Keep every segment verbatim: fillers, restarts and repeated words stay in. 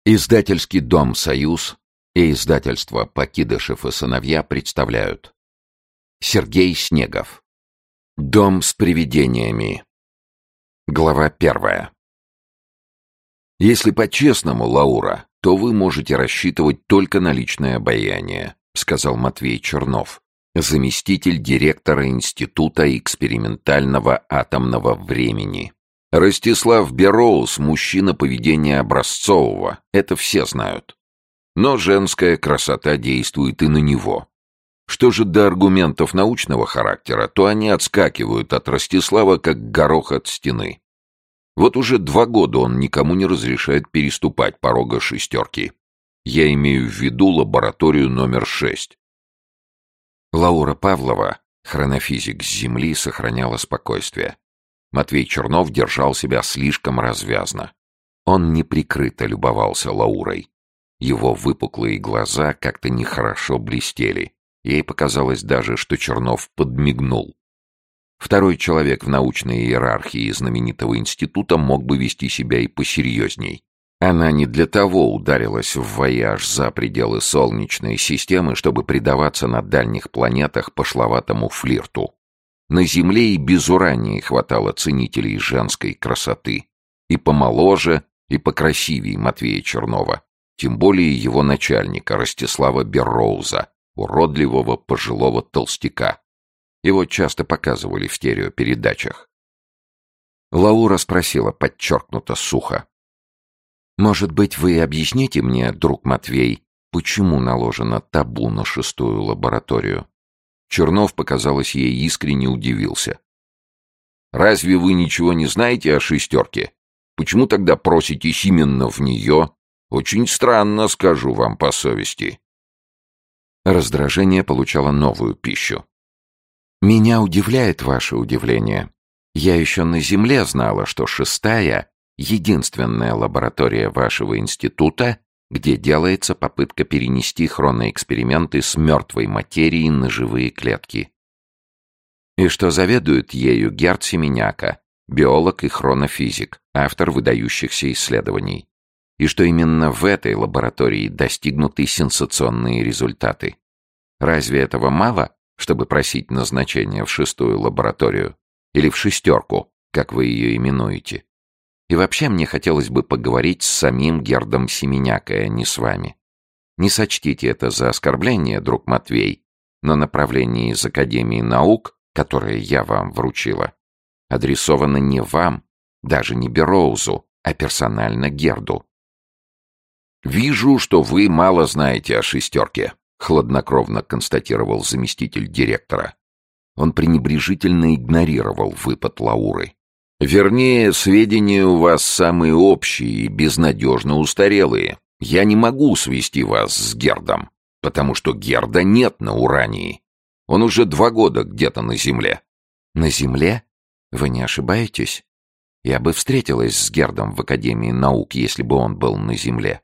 Издательский дом «Союз» и издательство «Покидышев и сыновья» представляют. Сергей Снегов. Дом с привидениями. Глава первая. «Если по-честному, Лаура, то вы можете рассчитывать только на личное обаяние», сказал Матвей Чернов, заместитель директора Института экспериментального атомного времени. Ростислав Берроуз — мужчина поведения образцового, это все знают. Но женская красота действует и на него. Что же до аргументов научного характера, то они отскакивают от Ростислава, как горох от стены. Вот уже два года он никому не разрешает переступать порога шестерки. Я имею в виду лабораторию номер шесть. Лаура Павлова, хронофизик с Земли, сохраняла спокойствие. Матвей Чернов держал себя слишком развязно. Он неприкрыто любовался Лаурой. Его выпуклые глаза как-то нехорошо блестели. Ей показалось даже, что Чернов подмигнул. Второй человек в научной иерархии знаменитого института мог бы вести себя и посерьезней. Она не для того ударилась в вояж за пределы Солнечной системы, чтобы предаваться на дальних планетах пошловатому флирту. На Земле и без урании хватало ценителей женской красоты. И помоложе, и покрасивее Матвея Чернова. Тем более его начальника Ростислава Берроуза, уродливого пожилого толстяка. Его часто показывали в стереопередачах. Лаура спросила подчеркнуто сухо. «Может быть, вы объясните мне, друг Матвей, почему наложено табу на шестую лабораторию?» Чернов, показалось, ей искренне удивился. «Разве вы ничего не знаете о шестерке? Почему тогда проситесь именно в нее? Очень странно, скажу вам по совести». Раздражение получало новую пищу. «Меня удивляет ваше удивление. Я еще на Земле знала, что шестая — единственная лаборатория вашего института, где делается попытка перенести хроноэксперименты с мертвой материи на живые клетки. И что заведует ею Герд Семеняка, биолог и хронофизик, автор выдающихся исследований. И что именно в этой лаборатории достигнуты сенсационные результаты. Разве этого мало, чтобы просить назначение в шестую лабораторию? Или в шестерку, как вы ее именуете? И вообще мне хотелось бы поговорить с самим Гердом Семенякой, а не с вами. Не сочтите это за оскорбление, друг Матвей, но направление из Академии наук, которое я вам вручила, адресовано не вам, даже не Берроузу, а персонально Герду». «Вижу, что вы мало знаете о шестерке», — хладнокровно констатировал заместитель директора. Он пренебрежительно игнорировал выпад Лауры. «Вернее, сведения у вас самые общие и безнадежно устарелые. Я не могу свести вас с Гердом, потому что Герда нет на Урании. Он уже два года где-то на Земле». «На Земле? Вы не ошибаетесь? Я бы встретилась с Гердом в Академии наук, если бы он был на Земле».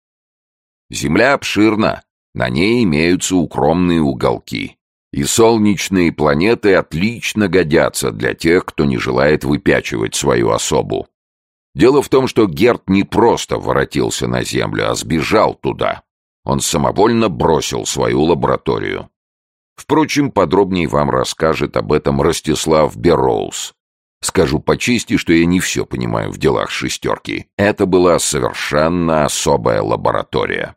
«Земля обширна, на ней имеются укромные уголки. И солнечные планеты отлично годятся для тех, кто не желает выпячивать свою особу. Дело в том, что Герд не просто воротился на Землю, а сбежал туда. Он самовольно бросил свою лабораторию. Впрочем, подробнее вам расскажет об этом Ростислав Берроуз. Скажу по чести, что я не все понимаю в делах шестерки. Это была совершенно особая лаборатория».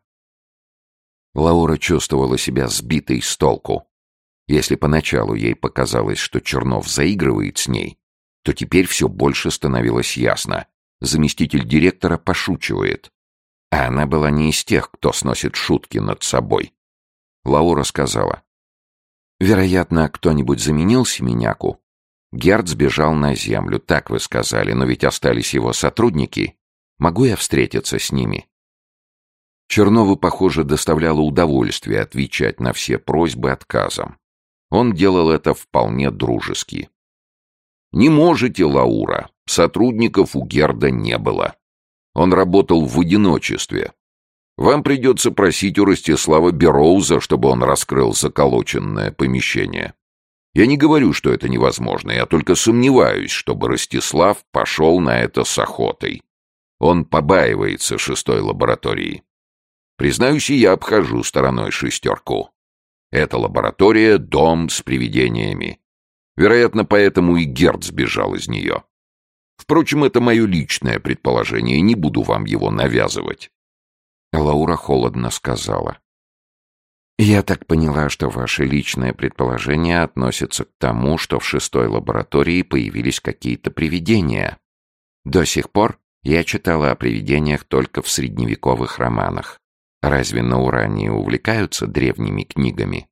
Лаура чувствовала себя сбитой с толку. Если поначалу ей показалось, что Чернов заигрывает с ней, то теперь все больше становилось ясно. Заместитель директора пошучивает. А она была не из тех, кто сносит шутки над собой. Лаура сказала. «Вероятно, кто-нибудь заменил Семеняку? Герд сбежал на Землю, так вы сказали, но ведь остались его сотрудники. Могу я встретиться с ними?» Чернову, похоже, доставляло удовольствие отвечать на все просьбы отказом. Он делал это вполне дружески. «Не можете, Лаура. Сотрудников у Герда не было. Он работал в одиночестве. Вам придется просить у Ростислава Берроуза, чтобы он раскрыл заколоченное помещение. Я не говорю, что это невозможно, я только сомневаюсь, чтобы Ростислав пошел на это с охотой. Он побаивается шестой лаборатории. Признаюсь, и я обхожу стороной шестерку. Эта лаборатория — дом с привидениями. Вероятно, поэтому и Герд сбежал из нее. Впрочем, это мое личное предположение, не буду вам его навязывать. Лаура холодно сказала. «Я так поняла, что ваше личное предположение относится к тому, что в шестой лаборатории появились какие-то привидения. До сих пор я читала о привидениях только в средневековых романах. Разве на Урании увлекаются древними книгами?»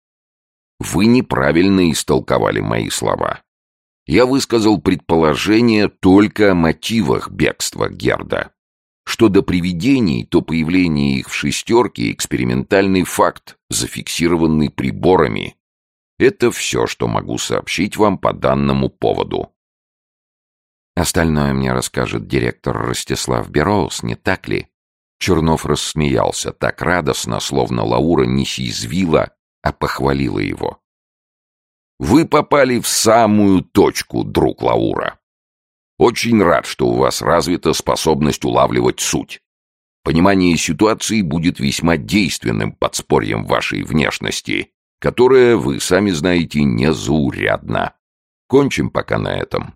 Вы неправильно истолковали мои слова. Я высказал предположение только о мотивах бегства Герда. Что до привидений, то появление их в шестерке — экспериментальный факт, зафиксированный приборами. Это все, что могу сообщить вам по данному поводу. Остальное мне расскажет директор Ростислав Бероус, не так ли? Чернов рассмеялся так радостно, словно Лаура не съязвила, а похвалила его. Вы попали в самую точку, друг Лаура. Очень рад, что у вас развита способность улавливать суть. Понимание ситуации будет весьма действенным подспорьем вашей внешности, которая, вы сами знаете, незаурядна. Кончим пока на этом.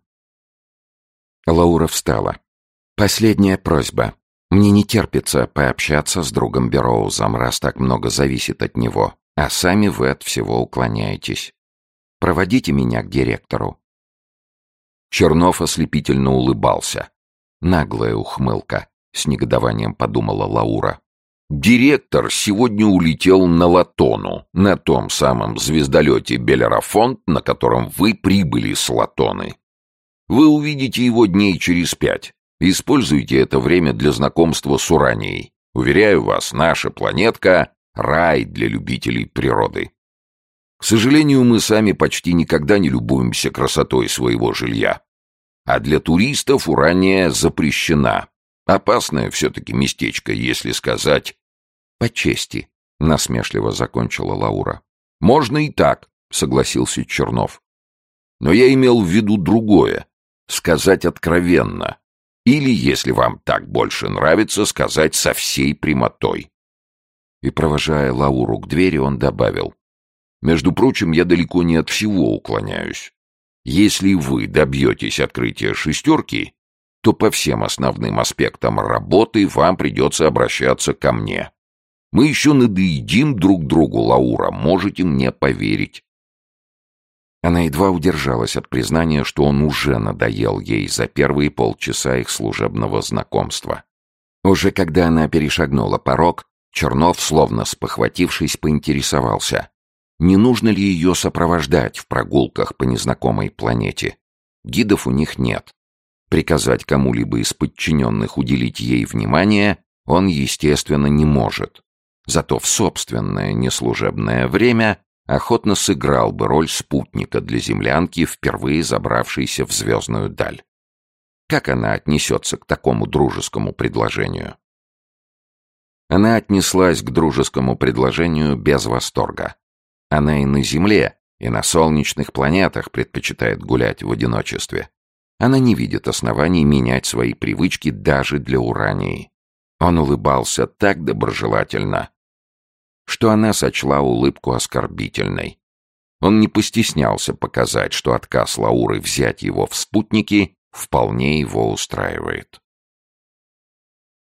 Лаура встала. Последняя просьба. Мне не терпится пообщаться с другом Бероузом, раз так много зависит от него, а сами вы от всего уклоняетесь. Проводите меня к директору. Чернов ослепительно улыбался. Наглая ухмылка, с негодованием подумала Лаура. Директор сегодня улетел на Латону, на том самом звездолете Белерафонт, на котором вы прибыли с Латоны. Вы увидите его дней через пять. Используйте это время для знакомства с Уранией. Уверяю вас, наша планетка — рай для любителей природы. К сожалению, мы сами почти никогда не любуемся красотой своего жилья. А для туристов Урания запрещена. Опасное все-таки местечко, если сказать по чести, — насмешливо закончила Лаура. Можно и так, — согласился Чернов. Но я имел в виду другое. Сказать откровенно. Или, если вам так больше нравится, сказать со всей прямотой. И, провожая Лауру к двери, он добавил. Между прочим, я далеко не от всего уклоняюсь. Если вы добьетесь открытия шестерки, то по всем основным аспектам работы вам придется обращаться ко мне. Мы еще надоедим друг другу, Лаура, можете мне поверить. Она едва удержалась от признания, что он уже надоел ей за первые полчаса их служебного знакомства. Уже когда она перешагнула порог, Чернов, словно спохватившись, поинтересовался, не нужно ли ее сопровождать в прогулках по незнакомой планете. Гидов у них нет. Приказать кому-либо из подчиненных уделить ей внимание он, естественно, не может. Зато в собственное неслужебное время охотно сыграл бы роль спутника для землянки, впервые забравшейся в звездную даль. Как она отнесется к такому дружескому предложению? Она отнеслась к дружескому предложению без восторга. Она и на Земле, и на солнечных планетах предпочитает гулять в одиночестве. Она не видит оснований менять свои привычки даже для Урании. Он улыбался так доброжелательно, что она сочла улыбку оскорбительной. Он не постеснялся показать, что отказ Лауры взять его в спутники вполне его устраивает.